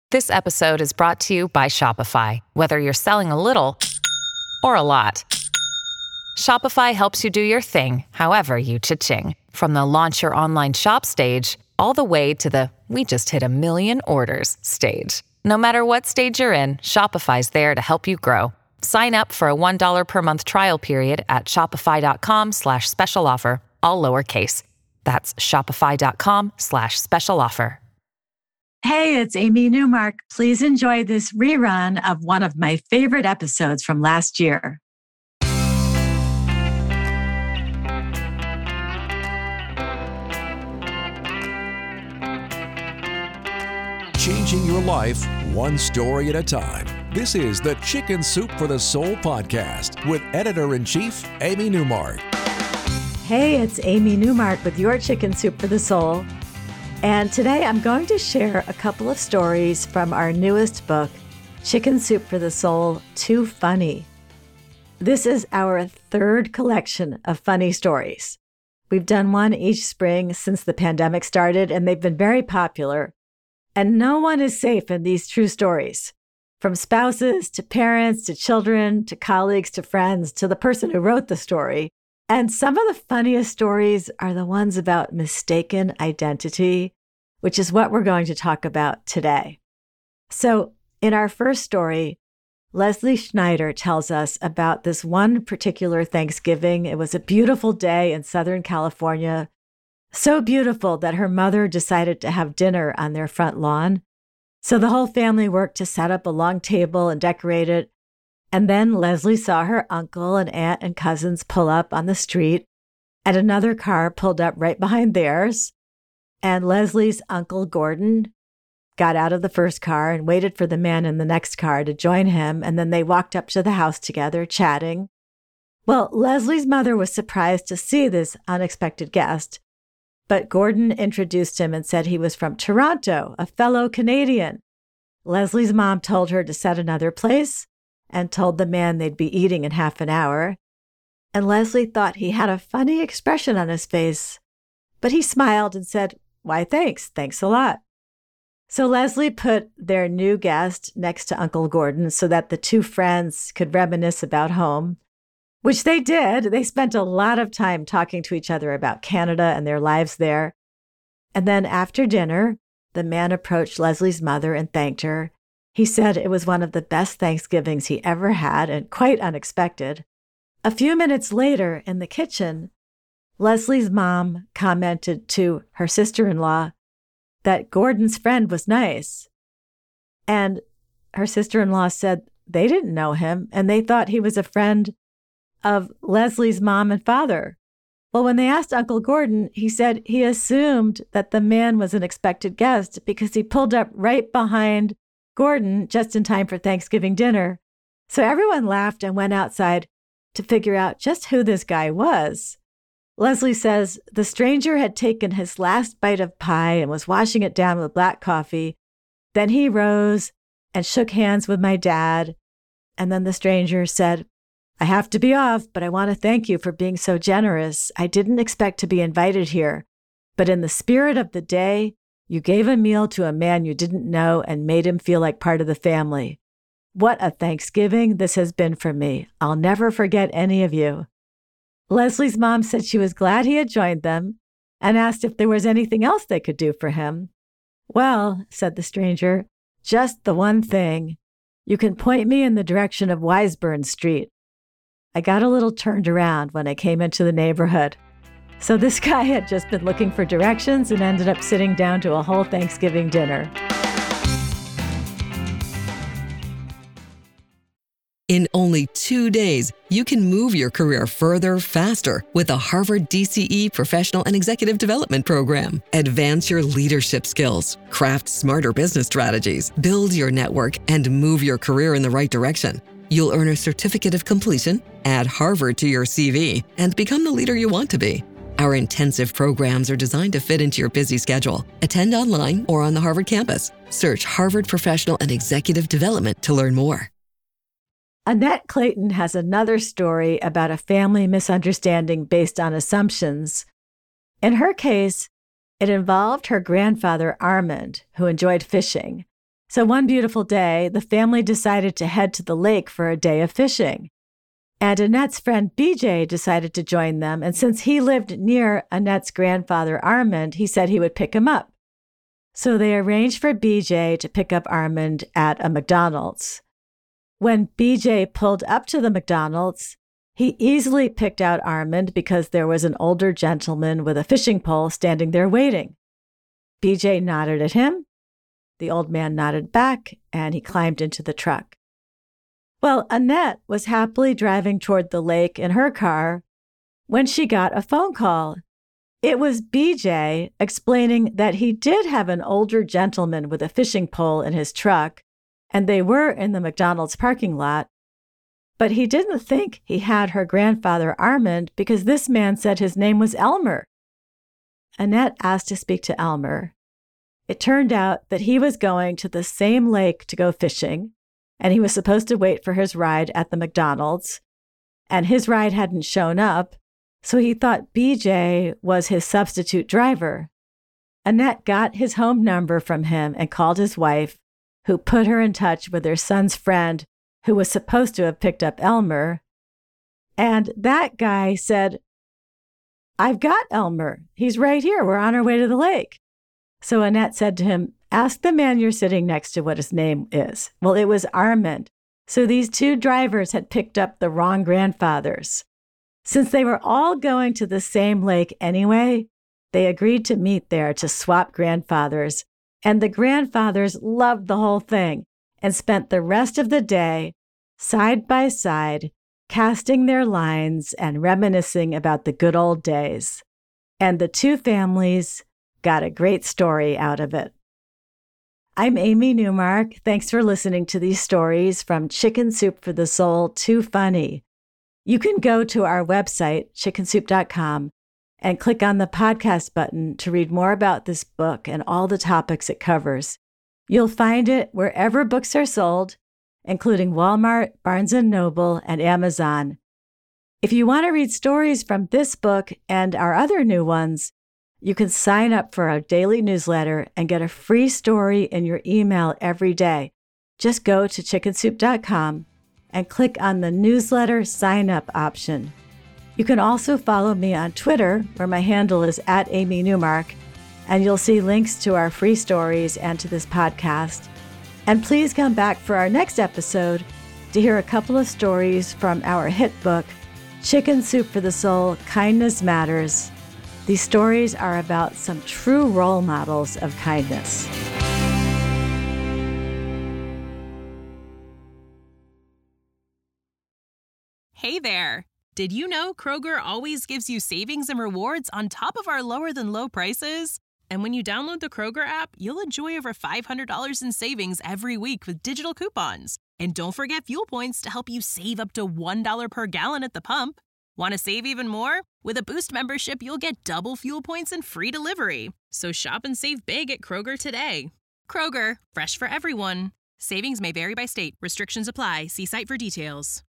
This episode is brought to you by Shopify. Whether you're selling a little or a lot, Shopify helps you do your thing, however you cha-ching. From the launch your online shop stage, all the way to the we just hit 1 million orders stage. No matter what stage you're in, Shopify's there to help you grow. Sign up for a $1 per month trial period at shopify.com/special offer, all lowercase. That's shopify.com/special offer. Hey, it's Amy Newmark. Please enjoy this rerun of one of my favorite episodes from last year. Changing your life one story at a time. This is the Chicken Soup for the Soul podcast with Editor-in-Chief Amy Newmark. Hey, it's Amy Newmark with your Chicken Soup for the Soul. And today I'm going to share a couple of stories from our newest book, Chicken Soup for the Soul, Too Funny. This is our third collection of funny stories. We've done one each spring since the pandemic started, and they've been very popular. And no one is safe in these true stories. From spouses to parents to children to colleagues to friends to the person who wrote the story. And some of the funniest stories are the ones about mistaken identity, which is what we're going to talk about today. So in our first story, Leslie Schneider tells us about this one particular Thanksgiving. It was a beautiful day in Southern California, so beautiful that her mother decided to have dinner on their front lawn. So the whole family worked to set up a long table and decorate it. And then Leslie saw her uncle and aunt and cousins pull up on the street, and another car pulled up right behind theirs. And Leslie's uncle Gordon got out of the first car and waited for the man in the next car to join him. And then they walked up to the house together, chatting. Well, Leslie's mother was surprised to see this unexpected guest, but Gordon introduced him and said he was from Toronto, a fellow Canadian. Leslie's mom told her to set another place and told the man they'd be eating in half an hour. And Leslie thought he had a funny expression on his face, but he smiled and said, "Why, thanks a lot." So Leslie put their new guest next to Uncle Gordon so that the two friends could reminisce about home, which they did. They spent a lot of time talking to each other about Canada and their lives there. And then after dinner, the man approached Leslie's mother and thanked her. He said it was one of the best Thanksgivings he ever had and quite unexpected. A few minutes later in the kitchen, Leslie's mom commented to her sister-in-law that Gordon's friend was nice. And her sister-in-law said they didn't know him and they thought he was a friend of Leslie's mom and father. Well, when they asked Uncle Gordon, he said he assumed that the man was an expected guest because he pulled up right behind Gordon just in time for Thanksgiving dinner. So everyone laughed and went outside to figure out just who this guy was. Leslie says the stranger had taken his last bite of pie and was washing it down with black coffee. Then he rose and shook hands with my dad. And then the stranger said, "I have to be off, but I want to thank you for being so generous. I didn't expect to be invited here, but in the spirit of the day, you gave a meal to a man you didn't know and made him feel like part of the family. What a Thanksgiving this has been for me. I'll never forget any of you." Leslie's mom said she was glad he had joined them and asked if there was anything else they could do for him. "Well," said the stranger, "just the one thing. You can point me in the direction of Wiseburn Street." I got a little turned around when I came into the neighborhood. So this guy had just been looking for directions and ended up sitting down to a whole Thanksgiving dinner. In only 2 days, you can move your career further, faster with the Harvard DCE Professional and Executive Development Program. Advance your leadership skills, craft smarter business strategies, build your network, and move your career in the right direction. You'll earn a certificate of completion, add Harvard to your CV, and become the leader you want to be. Our intensive programs are designed to fit into your busy schedule. Attend online or on the Harvard campus. Search Harvard Professional and Executive Development to learn more. Annette Clayton has another story about a family misunderstanding based on assumptions. In her case, it involved her grandfather, Armand, who enjoyed fishing. So one beautiful day, the family decided to head to the lake for a day of fishing. And Annette's friend BJ decided to join them. And since he lived near Annette's grandfather, Armand, he said he would pick him up. So they arranged for BJ to pick up Armand at a McDonald's. When BJ pulled up to the McDonald's, he easily picked out Armand because there was an older gentleman with a fishing pole standing there waiting. BJ nodded at him. The old man nodded back, and he climbed into the truck. Well, Annette was happily driving toward the lake in her car when she got a phone call. It was BJ explaining that he did have an older gentleman with a fishing pole in his truck, and they were in the McDonald's parking lot. But he didn't think he had her grandfather Armand because this man said his name was Elmer. Annette asked to speak to Elmer. It turned out that he was going to the same lake to go fishing, and he was supposed to wait for his ride at the McDonald's, and his ride hadn't shown up, so he thought BJ was his substitute driver. Annette got his home number from him and called his wife, who put her in touch with their son's friend, who was supposed to have picked up Elmer. And that guy said, "I've got Elmer. He's right here. We're on our way to the lake." So Annette said to him, "Ask the man you're sitting next to what his name is." Well, it was Armand. So these two drivers had picked up the wrong grandfathers. Since they were all going to the same lake anyway, they agreed to meet there to swap grandfathers. And the grandfathers loved the whole thing and spent the rest of the day side by side, casting their lines and reminiscing about the good old days. And the two families got a great story out of it. I'm Amy Newmark. Thanks for listening to these stories from Chicken Soup for the Soul, Too Funny. You can go to our website, chickensoup.com, and click on the podcast button to read more about this book and all the topics it covers. You'll find it wherever books are sold, including Walmart, Barnes & Noble, and Amazon. If you want to read stories from this book and our other new ones, you can sign up for our daily newsletter and get a free story in your email every day. Just go to chickensoup.com and click on the newsletter sign up option. You can also follow me on Twitter, where my handle is @AmyNewmark, and you'll see links to our free stories and to this podcast. And please come back for our next episode to hear a couple of stories from our hit book, Chicken Soup for the Soul, Kindness Matters. These stories are about some true role models of kindness. Hey there! Did you know Kroger always gives you savings and rewards on top of our lower-than-low prices? And when you download the Kroger app, you'll enjoy over $500 in savings every week with digital coupons. And don't forget fuel points to help you save up to $1 per gallon at the pump. Want to save even more? With a Boost membership, you'll get double fuel points and free delivery. So shop and save big at Kroger today. Kroger, fresh for everyone. Savings may vary by state. Restrictions apply. See site for details.